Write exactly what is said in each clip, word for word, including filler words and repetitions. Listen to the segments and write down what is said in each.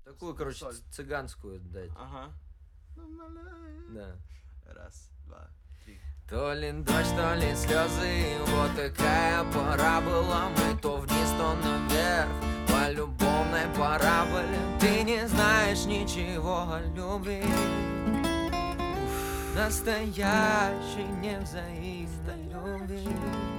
Такую, короче, соль. цыганскую дать. Ага. Да. Раз, два, три. То ли дождь, то ли слезы, вот такая пора была. Мы то вниз, то наверх, по любовной параболе. Ты не знаешь ничего о любви, настоящей невзаимной любви.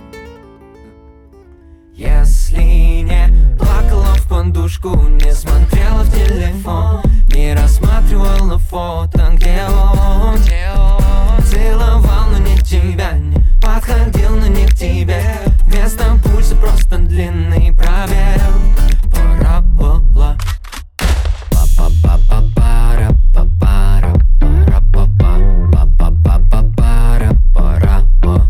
Если не плакала в подушку, не смотрела в телефон, не рассматривала фото, где он, где он целовал, но не тебя, не подходил, но не к тебе. Вместо пульса просто длинный пробел. Пора была. Па-па-па-па-пара, па-пара, пара-па-па, па-па-па-па-пара, пара была.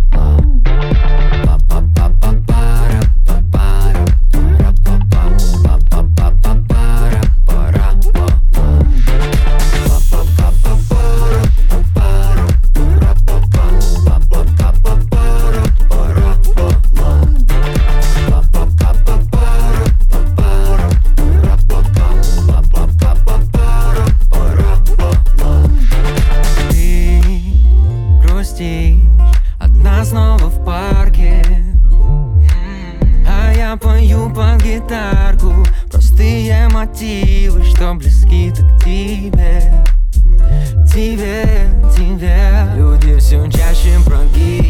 Па-па-па-па-пара, па-пара, пара-па-па, па-па-па-па-пара, пара была. Па-па-па-па-пара, па-пара, пара-па-па, па-па-па-па-пара, пара была. Па-па-па-па-пара, па-пара, пара-па-па, па-па-па-пара, пара была. Ты грустишь одна снова в парке, а я пою под гитарку простые мотивы, что близки так к тебе, тебе, тебе. Люди все чаще прогиб.